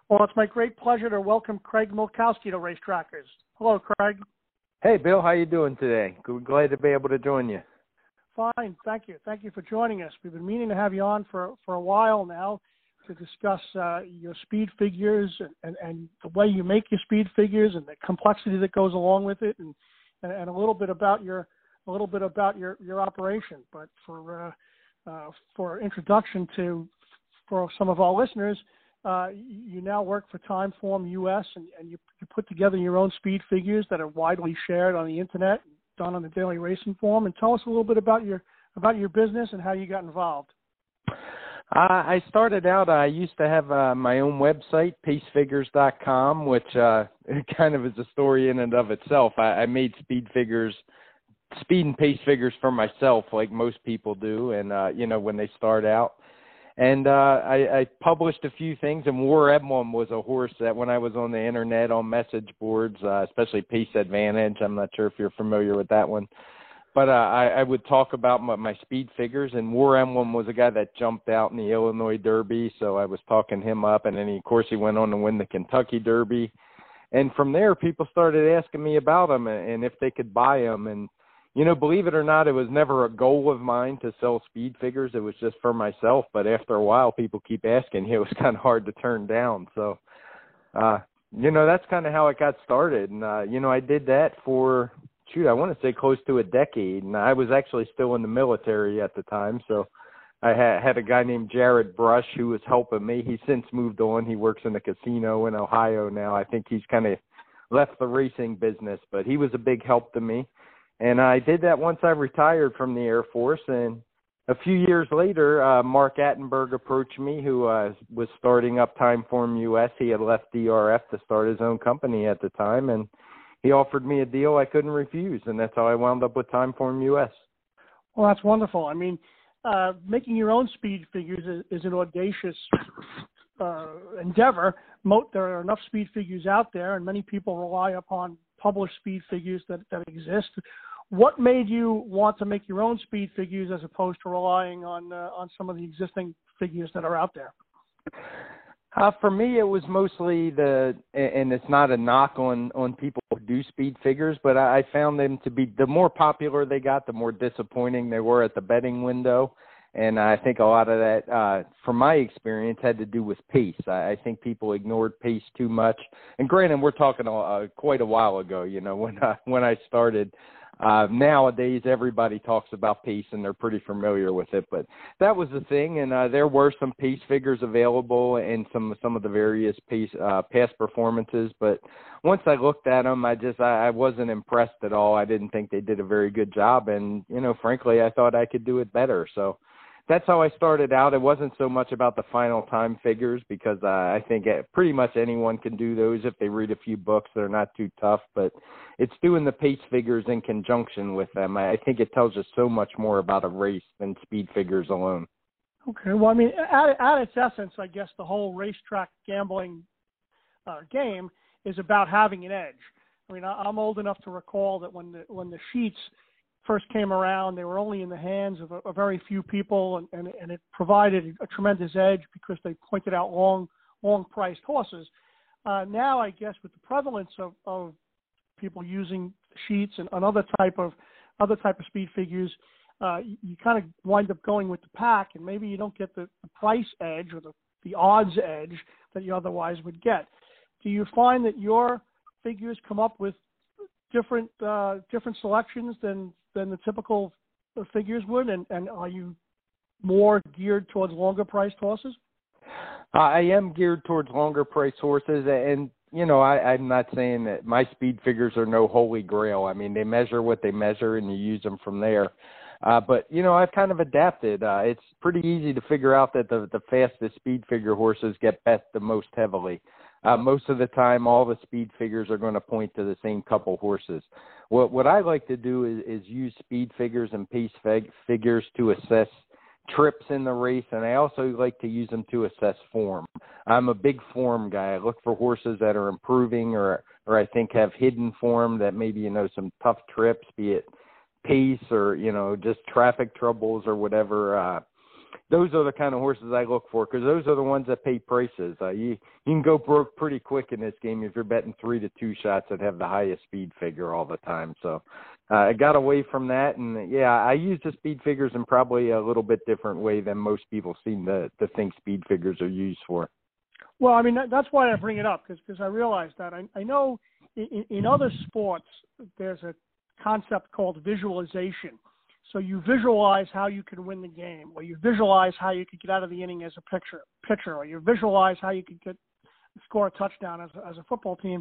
Well, it's my great pleasure to welcome Craig Milkowski to Racetrackers. Hello, Craig. Hey, Bill. How you doing today? Glad to be able to join you. Fine, thank you. Thank you for joining us. We've been meaning to have you on for a while now to discuss your speed figures and the way you make your speed figures and the complexity that goes along with it, and a little bit about your operation. But for introduction for some of our listeners, you now work for Timeform US, and you put together your own speed figures that are widely shared on the internet, done on the Daily Racing Form. And tell us a little bit about your business and how you got involved. I started out, I used to have my own website, pacefigures.com, which kind of is a story in and of itself. I made speed and pace figures for myself, like most people do, and, when they start out. And I published a few things, and War Emblem was a horse that when I was on the internet, on message boards, especially Pace Advantage, I'm not sure if you're familiar with that one, but I would talk about my speed figures, and War Emblem was a guy that jumped out in the Illinois Derby, so I was talking him up, and then, of course, he went on to win the Kentucky Derby. And from there, people started asking me about him and if they could buy him, and believe it or not, it was never a goal of mine to sell speed figures. It was just for myself. But after a while, people keep asking. It was kind of hard to turn down. So, that's kind of how it got started. And, I did that for, I want to say close to a decade. And I was actually still in the military at the time. So I had a guy named Jared Brush who was helping me. He's since moved on. He works in a casino in Ohio now. I think he's kind of left the racing business. But he was a big help to me. And I did that once I retired from the Air Force. And a few years later, Mark Attenberg approached me, who was starting up Timeform US. He had left DRF to start his own company at the time. And he offered me a deal I couldn't refuse. And that's how I wound up with Timeform US. Well, that's wonderful. I mean, making your own speed figures is an audacious endeavor. There are enough speed figures out there, and many people rely upon published speed figures that exist. What made you want to make your own speed figures as opposed to relying on some of the existing figures that are out there? For me, it was mostly and it's not a knock on people who do speed figures, but I found them to be, the more popular they got, the more disappointing they were at the betting window. And I think a lot of that, from my experience, had to do with pace. I think people ignored pace too much. And granted, we're talking quite a while ago, when I started. Nowadays, everybody talks about pace, and they're pretty familiar with it. But that was the thing, and there were some pace figures available in some of the various pace past performances. But once I looked at them, I wasn't impressed at all. I didn't think they did a very good job, and frankly, I thought I could do it better. So that's how I started out. It wasn't so much about the final time figures, because I think pretty much anyone can do those if they read a few books. They're not too tough, but it's doing the pace figures in conjunction with them. I think it tells us so much more about a race than speed figures alone. Okay. Well, I mean, at its essence, I guess the whole racetrack gambling game is about having an edge. I mean, I'm old enough to recall that when the sheets first came around, they were only in the hands of a very few people, and it provided a tremendous edge because they pointed out long-priced horses. Now, I guess, with the prevalence of people using sheets and other type of speed figures, you kind of wind up going with the pack, and maybe you don't get the price edge or the odds edge that you otherwise would get. Do you find that your figures come up with different selections than the typical figures would, and are you more geared towards longer priced horses? I am geared towards longer priced horses, and I'm not saying that my speed figures are no holy grail. I mean, they measure what they measure, and you use them from there. But I've kind of adapted. It's pretty easy to figure out that the fastest speed figure horses get bet the most heavily. Most of the time, all the speed figures are going to point to the same couple horses. What I like to do is use speed figures and pace figures to assess trips in the race, and I also like to use them to assess form. I'm a big form guy. I look for horses that are improving or I think have hidden form that maybe, some tough trips, be it pace or, just traffic troubles or whatever. those are the kind of horses I look for, because those are the ones that pay prices. You can go broke pretty quick in this game if you're betting 3 to 2 shots that have the highest speed figure all the time. So I got away from that, and yeah, I use the speed figures in probably a little bit different way than most people seem to think speed figures are used for. Well, I mean, that's why I bring it up, because I realize that. I know in other sports there's a concept called visualization. So you visualize how you can win the game, or you visualize how you could get out of the inning as a pitcher, or you visualize how you could score a touchdown as a football team.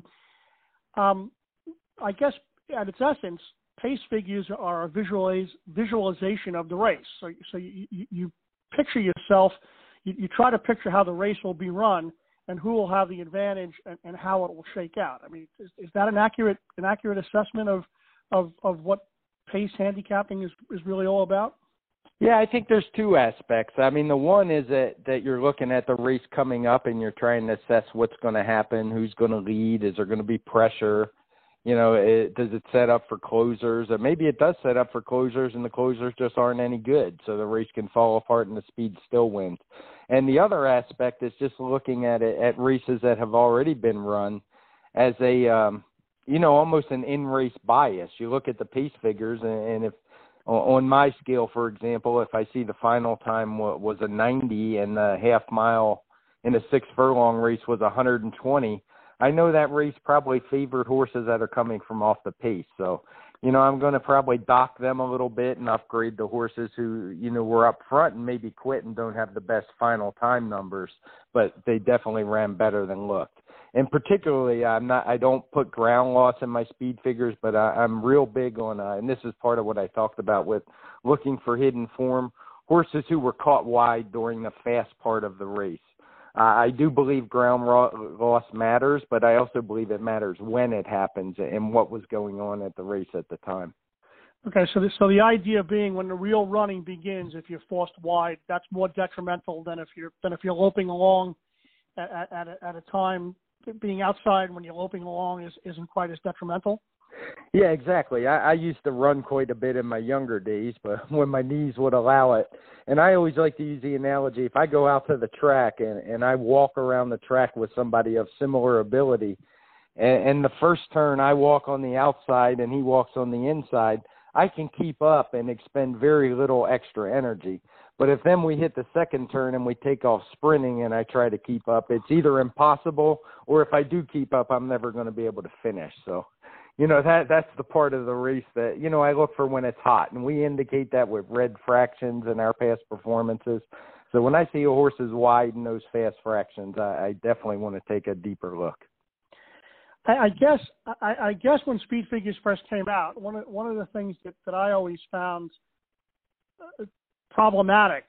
I guess at its essence, pace figures are a visualization of the race. So you picture yourself, you try to picture how the race will be run and who will have the advantage and how it will shake out. I mean, is that an accurate assessment of what pace handicapping is really all about? Yeah, I think there's 2 aspects. I mean, the one is that you're looking at the race coming up and you're trying to assess what's going to happen, who's going to lead, is there going to be pressure, does it set up for closers? Or maybe it does set up for closers and the closers just aren't any good, so the race can fall apart and the speed still wins. And the other aspect is just looking at races that have already been run as a almost an in-race bias. You look at the pace figures, and if on my scale, for example, if I see the final time was a 90 and the half mile in a 6 furlong race was 120, I know that race probably favored horses that are coming from off the pace. So, I'm going to probably dock them a little bit and upgrade the horses who, were up front and maybe quit and don't have the best final time numbers, but they definitely ran better than looked. And particularly, I don't put ground loss in my speed figures, but I'm real big on, and this is part of what I talked about with looking for hidden form, horses who were caught wide during the fast part of the race. I do believe ground loss matters, but I also believe it matters when it happens and what was going on at the race at the time. Okay, so the idea being when the real running begins, if you're forced wide, that's more detrimental than if you're loping along at a time. Being outside when you're loping along isn't quite as detrimental. Yeah, exactly. I used to run quite a bit in my younger days, but when my knees would allow it. And I always like to use the analogy, if I go out to the track and I walk around the track with somebody of similar ability, and the first turn I walk on the outside and he walks on the inside, I can keep up and expend very little extra energy. But if then we hit the second turn and we take off sprinting and I try to keep up, it's either impossible, or if I do keep up, I'm never going to be able to finish. So, that's the part of the race that, I look for when it's hot. And we indicate that with red fractions in our past performances. So when I see a horse is wide in those fast fractions, I definitely want to take a deeper look. I guess when speed figures first came out, one of the things that I always found problematic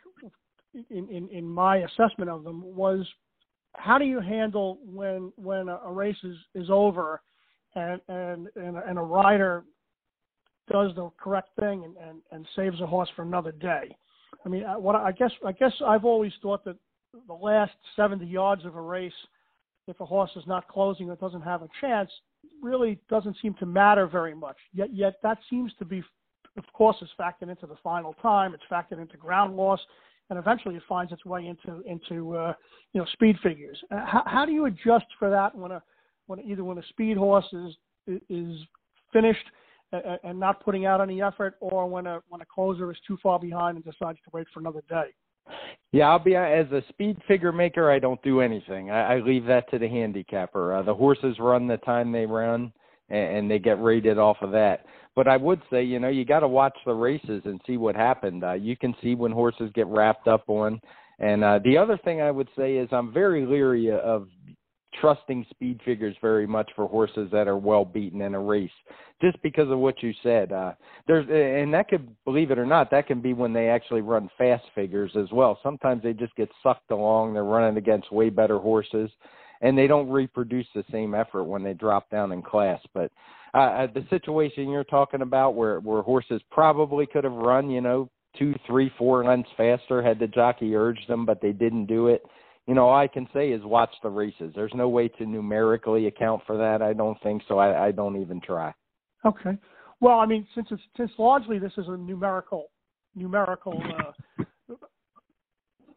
in my assessment of them was, how do you handle when a race is over and a rider does the correct thing and saves a horse for another day? I mean, I guess I've always thought that the last 70 yards of a race, if a horse is not closing or doesn't have a chance, really doesn't seem to matter very much. Yet that seems to be, of course, is factored into the final time. It's factored into ground loss, and eventually it finds its way into speed figures. How do you adjust for that when a speed horse is finished and not putting out any effort, or when a closer is too far behind and decides to wait for another day? Yeah, as a speed figure maker, I don't do anything. I leave that to the handicapper. The horses run the time they run, and they get rated off of that. But I would say, you got to watch the races and see what happened. You can see when horses get wrapped up on. And the other thing I would say is I'm very leery of trusting speed figures very much for horses that are well beaten in a race, just because of what you said. And that could, believe it or not, that can be when they actually run fast figures as well. Sometimes they just get sucked along. They're running against way better horses, and they don't reproduce the same effort when they drop down in class. But the situation you're talking about where horses probably could have run, 2, 3, 4 lengths faster had the jockey urged them, but they didn't do it. All I can say is watch the races. There's no way to numerically account for that, I don't think, so I don't even try. Okay. Well, I mean, since largely this is a numerical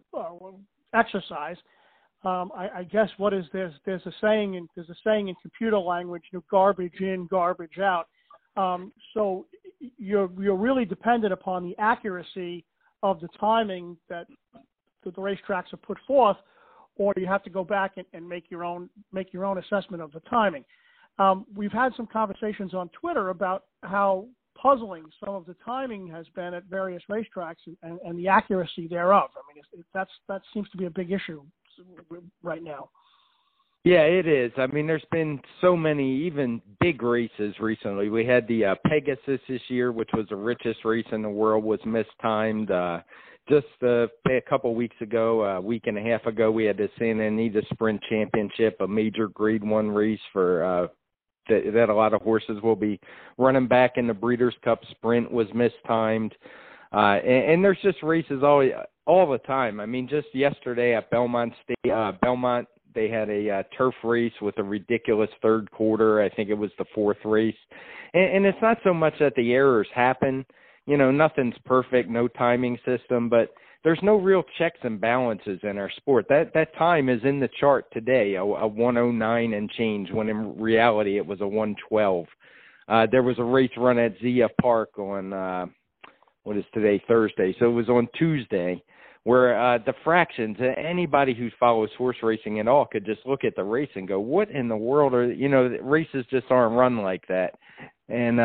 exercise. I guess what is there's a saying in computer language, garbage in, garbage out. So you're really dependent upon the accuracy of the timing that the racetracks have put forth, or you have to go back and make your own assessment of the timing. We've had some conversations on Twitter about how puzzling some of the timing has been at various racetracks and the accuracy thereof. I mean, that seems to be a big issue right now. Yeah, it is. I mean, there's been so many, even big races recently. We had the Pegasus this year, which was the richest race in the world, was mistimed. Just a couple weeks ago, a week and a half ago, we had the Santa Anita Sprint Championship, a major Grade 1 race for that a lot of horses will be running back in the Breeders' Cup Sprint, was mistimed. And there's just races all the time. I mean, just yesterday at Belmont, they had a turf race with a ridiculous third quarter. I think it was the fourth race. And it's not so much that the errors happen. Nothing's perfect, no timing system, but there's no real checks and balances in our sport. That time is in the chart today, a 109 and change, when in reality it was a 112. There was a race run at Zia Park on, what is today, Thursday. So it was on Tuesday, where the fractions, anybody who follows horse racing at all could just look at the race and go, what in the world races just aren't run like that. And,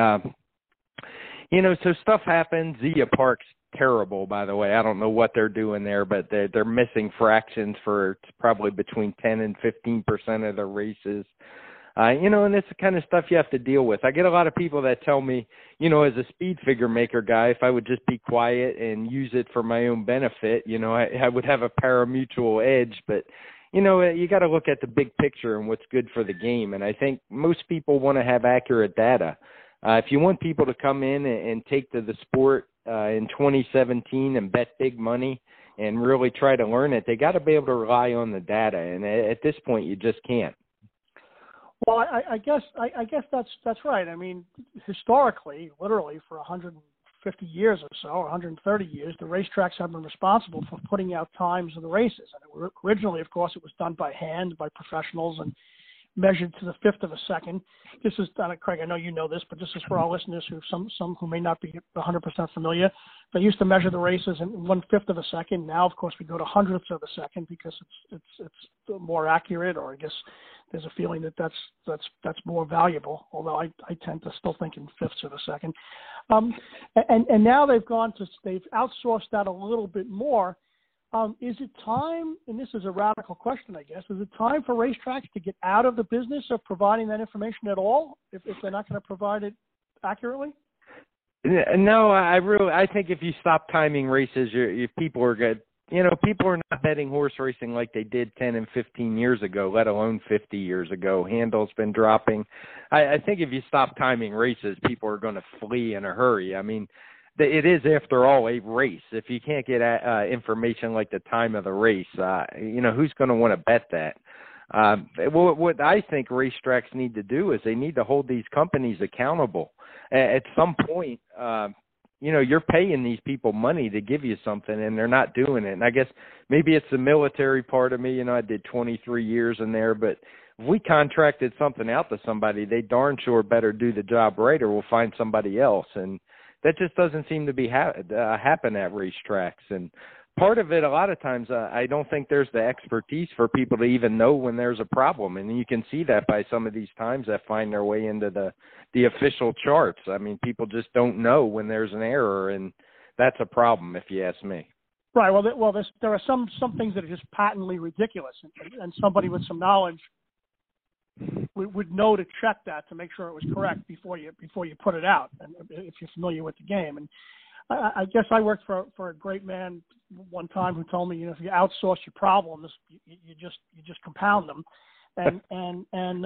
so stuff happens. Zia Park's terrible, by the way. I don't know what they're doing there, but they're missing fractions for probably between 10 and 15% of the races. And it's the kind of stuff you have to deal with. I get a lot of people that tell me, as a speed figure maker guy, if I would just be quiet and use it for my own benefit, I would have a pari-mutuel edge. But, you got to look at the big picture and what's good for the game. And I think most people want to have accurate data. If you want people to come in and take to the sport in 2017 and bet big money and really try to learn it, they got to be able to rely on the data. And at this point, you just can't. Well, I guess that's right. I mean, historically, literally for 150 years or so, or 130 years, the racetracks have been responsible for putting out times of the races. And originally, of course, it was done by hand by professionals and measured to the fifth of a second. This is, Craig, I know you know this, but this is for our listeners some who may not be 100% familiar. They used to measure the races in 1/5 of a second. Now, of course, we go to hundredths of a second because it's more accurate, or I guess there's a feeling that that's more valuable. Although I tend to still think in fifths of a second. And now they've outsourced that a little bit more. Is it time, and this is a radical question, I guess, is it time for racetracks to get out of the business of providing that information at all if they're not going to provide it accurately? No, I think if you stop timing races, people are good. People are not betting horse racing like they did 10 and 15 years ago, let alone 50 years ago. Handle's been dropping. I think if you stop timing races, people are going to flee in a hurry. I mean, it is, after all, a race. If you can't get information like the time of the race, who's going to want to bet that? What I think racetracks need to do is they need to hold these companies accountable. At some point, you're paying these people money to give you something, and they're not doing it. And I guess maybe it's the military part of me. I did 23 years in there, but if we contracted something out to somebody, they darn sure better do the job right, or we'll find somebody else. And that just doesn't seem to be happen at racetracks. And part of it, a lot of times, I don't think there's the expertise for people to even know when there's a problem. And you can see that by some of these times that find their way into the official charts. I mean, people just don't know when there's an error, and that's a problem, if you ask me. Right. Well, there are some things that are just patently ridiculous, and somebody with some knowledge would know to check that to make sure it was correct before you put it out, and if you're familiar with the game. And I guess I worked for a great man one time who told me, if you outsource your problems, you just compound them, and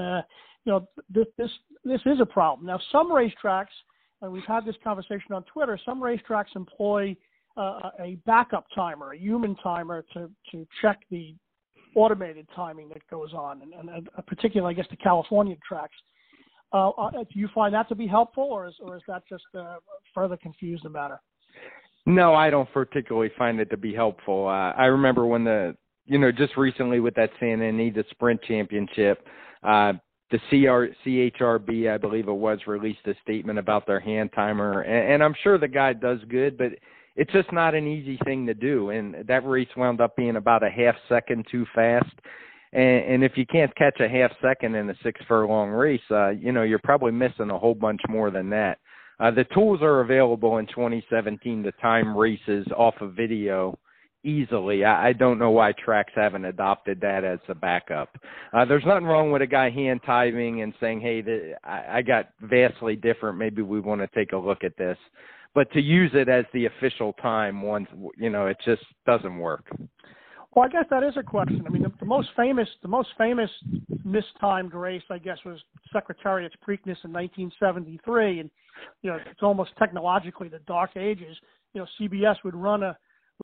this is a problem. Now, some racetracks, and we've had this conversation on Twitter, some racetracks employ a backup timer, a human timer to check the automated timing that goes on, and particularly, I guess, the California tracks. Do you find that to be helpful, or is that just further confuse the matter? No, I don't particularly find it to be helpful. I remember when just recently with that Santa Anita Sprint Championship, the CHRB, I believe it was, released a statement about their hand timer, and I'm sure the guy does good, but it's just not an easy thing to do, and that race wound up being about a half second too fast. And if you can't catch a half second in a 6 furlong race, you're probably missing a whole bunch more than that. The tools are available in 2017 to time races off of video easily. I don't know why tracks haven't adopted that as a backup. There's nothing wrong with a guy hand timing and saying, hey, I got vastly different. Maybe we want to take a look at this. But to use it as the official time, it just doesn't work. Well, I guess that is a question. I mean, the most famous mistimed race, I guess, was Secretariat's Preakness in 1973, and it's almost technologically the dark ages. CBS would run a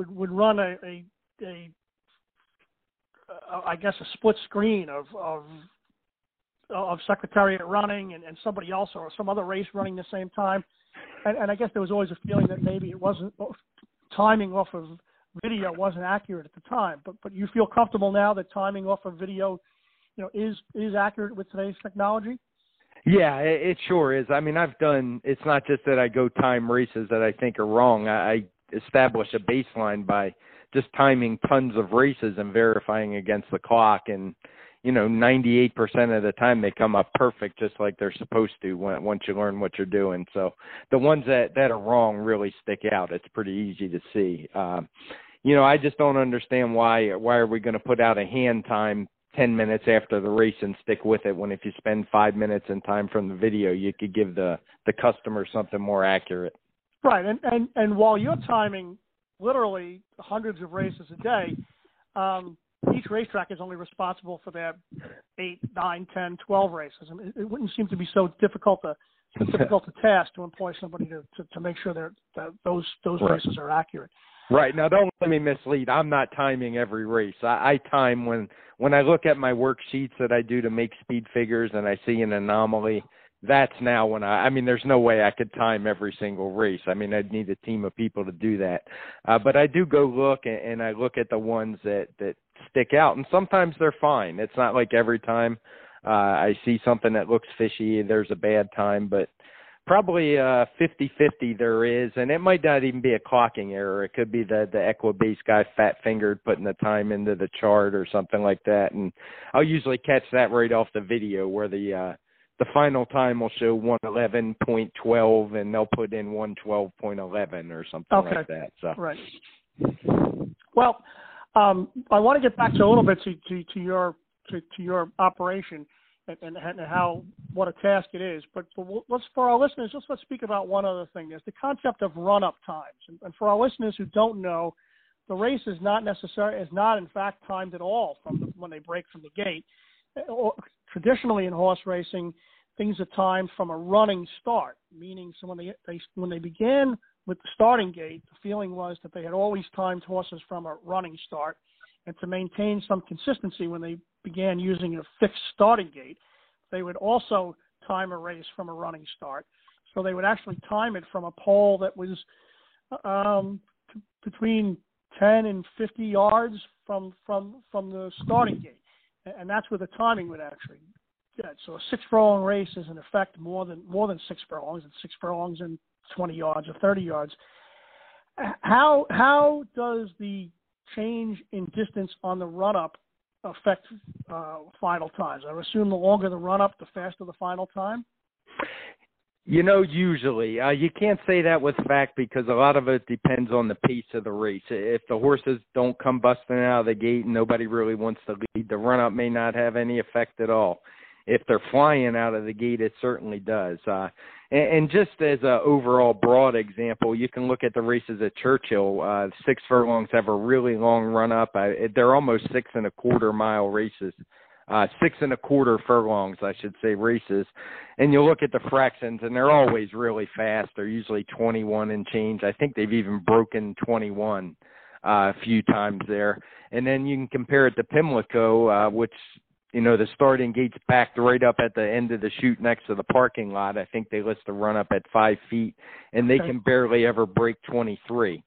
I guess a split screen of Secretariat running and somebody else or some other race running the same time, and I guess there was always a feeling that maybe it wasn't timing off of video wasn't accurate at the time, but you feel comfortable now that timing off of video, is accurate with today's technology? Yeah, it sure is. I mean, it's not just that I go time races that I think are wrong. I establish a baseline by just timing tons of races and verifying against the clock, and 98% of the time they come up perfect, just like they're supposed to once you learn what you're doing. So the ones that are wrong really stick out. It's pretty easy to see. I just don't understand why are we going to put out a hand time 10 minutes after the race and stick with it when if you spend 5 minutes in time from the video, you could give the customer something more accurate. Right. And while you're timing literally hundreds of races a day, each racetrack is only responsible for their 8, 9, 10, 12 races. I mean, it wouldn't seem to be so difficult a task to employ somebody to make sure that those right. races are accurate. Right. Now, don't let me mislead. I'm not timing every race. I time when I look at my worksheets that I do to make speed figures and I see an anomaly. That's now when there's no way I could time every single race. I mean, I'd need a team of people to do that. But I do go look and I look at the ones that stick out, and sometimes they're fine. It's not like every time I see something that looks fishy, there's a bad time, but probably 50-50 there is, and it might not even be a clocking error. It could be the Equibase guy fat-fingered putting the time into the chart or something like that, and I'll usually catch that right off the video where the final time will show 1:11.12, and they'll put in 1:12.11 or something like that. So. Right. Well, I want to get back to a little bit to your operation and what a task it is. But for our listeners, let's speak about one other thing. There's the concept of run-up times, and for our listeners who don't know, the race is not in fact timed at all when they break from the gate. Traditionally in horse racing, things are timed from a running start, meaning so when they began with the starting gate, the feeling was that they had always timed horses from a running start, and to maintain some consistency when they began using a fixed starting gate, they would also time a race from a running start. So they would actually time it from a pole that was between 10 and 50 yards from the starting gate, and that's where the timing would actually get. So a 6 furlong race is in effect more than 6 furlongs. It's 6 furlongs and 20 yards or 30 yards. How does the change in distance on the run-up affect final times? I assume the longer the run-up, the faster the final time? Usually. You can't say that with fact because a lot of it depends on the pace of the race. If the horses don't come busting out of the gate and nobody really wants to lead, the run-up may not have any effect at all. If they're flying out of the gate, it certainly does. And just as an overall broad example, you can look at the races at Churchill. 6 furlongs have a really long run-up. They're almost 6.25 mile races. 6.25 furlongs, I should say, races. And you look at the fractions, and they're always really fast. They're usually 21 and change. I think they've even broken 21 a few times there. And then you can compare it to Pimlico, which, the starting gate's backed right up at the end of the chute next to the parking lot. I think they list the run up at 5 feet, and they can barely ever break 23.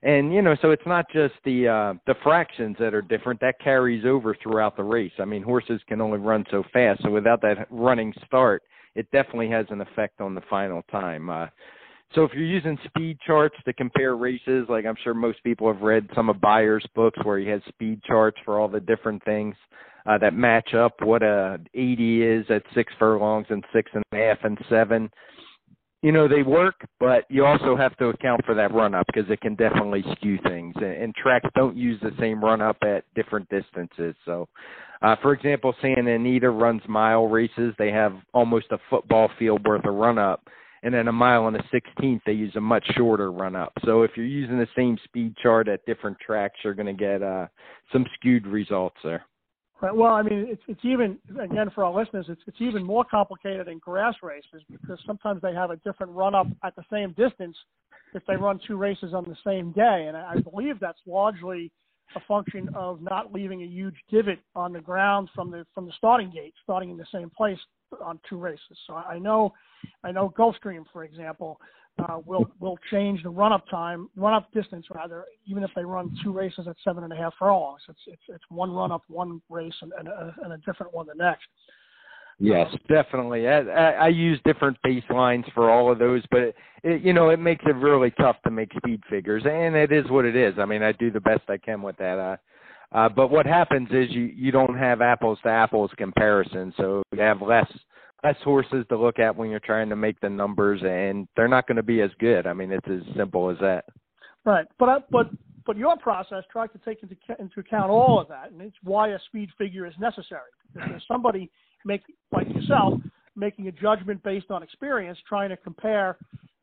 And, so it's not just the fractions that are different. That carries over throughout the race. I mean, horses can only run so fast. So without that running start, it definitely has an effect on the final time. So if you're using speed charts to compare races, like I'm sure most people have read some of Beyer's books where he has speed charts for all the different things that match up what a 80 is at 6 furlongs and 6.5 and 7. They work, but you also have to account for that run-up because it can definitely skew things. And tracks don't use the same run-up at different distances. So, for example, Santa Anita runs mile races. They have almost a football field worth of run-up. And then a mile and a 16th, they use a much shorter run-up. So if you're using the same speed chart at different tracks, you're going to get some skewed results there. Right. Well, I mean, it's even, again, for our listeners, it's even more complicated in grass races because sometimes they have a different run-up at the same distance if they run two races on the same day. And I believe that's largely a function of not leaving a huge divot on the ground from the starting gate, starting in the same place on two races. So I know Gulfstream, for example, will change the run-up distance rather, even if they run two races at 7.5 furlongs. It's one run-up, one race, and a different one the next. Yes, definitely. I use different baselines for all of those, but it makes it really tough to make speed figures, and it is what it is. I mean, I do the best I can with that. But what happens is you don't have apples to apples comparison, so you have less horses to look at when you're trying to make the numbers, and they're not going to be as good. I mean, it's as simple as that. Right, but your process tried to take into account all of that, and it's why a speed figure is necessary. If there's somebody like yourself making a judgment based on experience, trying to compare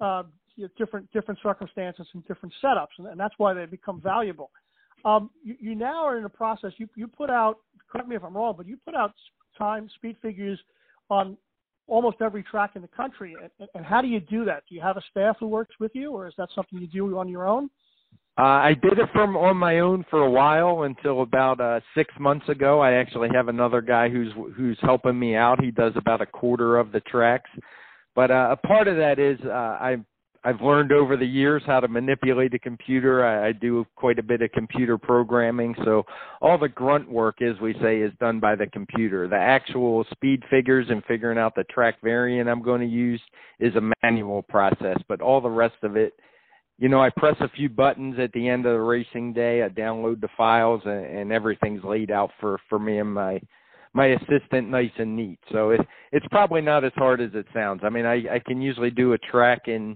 different circumstances and different setups, and that's why they become valuable. You now are in a process. You put out, correct me if I'm wrong, but you put out speed figures on almost every track in the country. And how do you do that? Do you have a staff who works with you, or is that something you do on your own? I did it on my own for a while until about 6 months ago. I actually have another guy who's helping me out. He does about a quarter of the tracks. But a part of that is I've learned over the years how to manipulate a computer. I do quite a bit of computer programming. So all the grunt work, as we say, is done by the computer. The actual speed figures and figuring out the track variant I'm going to use is a manual process. But all the rest of it, I press a few buttons at the end of the racing day. I download the files, and everything's laid out for me and my assistant nice and neat. So it's probably not as hard as it sounds. I mean, I can usually do a track in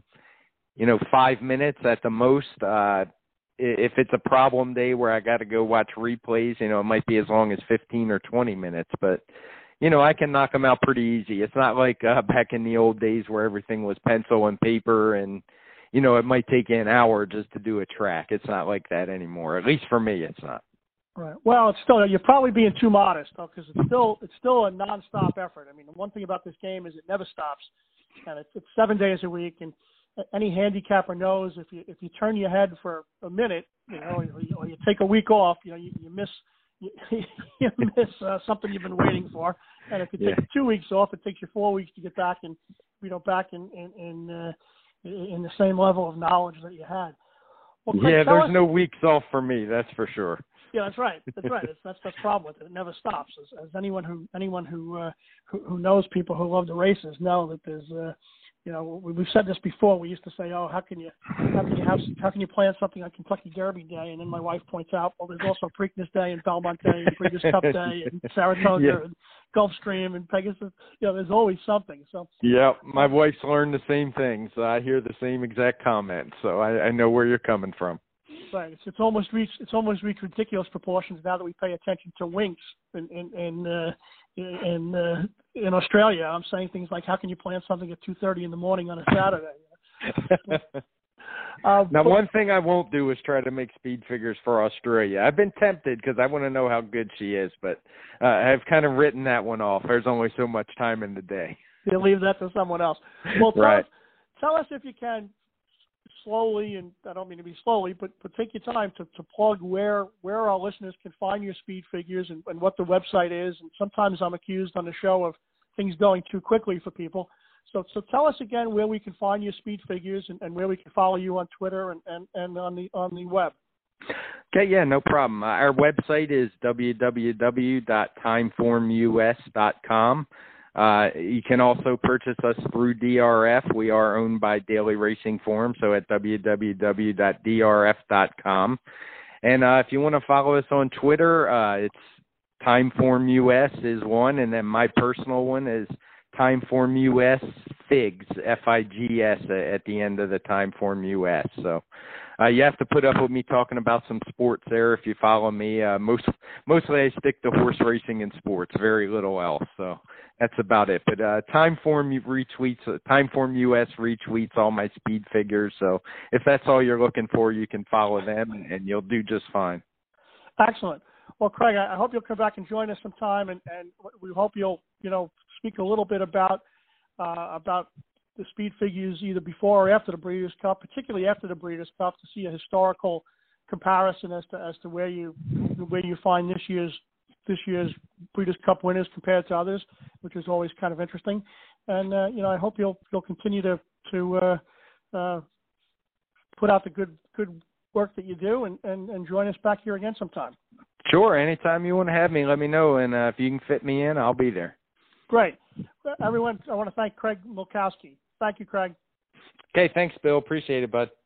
5 minutes at the most. If it's a problem day where I got to go watch replays, it might be as long as 15 or 20 minutes. But, I can knock them out pretty easy. It's not like back in the old days where everything was pencil and paper and, it might take you an hour just to do a track. It's not like that anymore. At least for me, it's not. Right. Well, it's still, you're probably being too modest, though, because it's still a nonstop effort. I mean, the one thing about this game is it never stops, and it's 7 days a week. And any handicapper knows if you turn your head for a minute, or you take a week off, you miss something you've been waiting for. And if you take 2 weeks off, it takes you 4 weeks to get back in the same level of knowledge that you had. Well, Craig, there's no weeks off for me, that's for sure. Yeah, that's right. That's right. That's the problem with it. It never stops. As anyone who knows people who love the races know that there's we've said this before. We used to say, how can you plan something on Kentucky Derby Day? And then my wife points out, well, there's also Preakness Day and Belmont Day and Breeders' Cup Day and Saratoga and Gulfstream and Pegasus. There's always something. So yeah, my wife's learned the same thing, so I hear the same exact comments. So I know where you're coming from. Right. It's almost reached ridiculous proportions now that we pay attention to winks in Australia. I'm saying things like, how can you plan something at 2:30 in the morning on a Saturday? Now, one thing I won't do is try to make speed figures for Australia. I've been tempted because I want to know how good she is, but I've kind of written that one off. There's only so much time in the day. You leave that to someone else. Well, tell us if you can, slowly, and I don't mean to be slowly, but take your time to plug where our listeners can find your speed figures and what the website is. And sometimes I'm accused on the show of things going too quickly for people. So tell us again where we can find your Speed Figures and where we can follow you on Twitter and on the web. Okay, yeah, no problem. Our website is www.timeformus.com. You can also purchase us through DRF. We are owned by Daily Racing Form, so at www.drf.com. And if you want to follow us on Twitter, it's TimeformUS is one, and then my personal one is TimeformUS Figs, F-I-G-S at the end of the TimeformUS. So you have to put up with me talking about some sports there if you follow me. Mostly I stick to horse racing and sports, very little else. So that's about it. But TimeformUS retweets all my Speed Figures. So if that's all you're looking for, you can follow them, and you'll do just fine. Excellent. Well, Craig, I hope you'll come back and join us sometime, and we hope you'll speak a little bit about the Speed Figures either before or after the Breeders' Cup, particularly after the Breeders' Cup, to see a historical comparison as to where you find this year's Breeders' Cup winners compared to others, which is always kind of interesting. And I hope you'll continue to put out the good work that you do and join us back here again sometime. Sure. Anytime you want to have me, let me know. And if you can fit me in, I'll be there. Great. Everyone, I want to thank Craig Milkowski. Thank you, Craig. Okay. Thanks, Bill. Appreciate it, bud.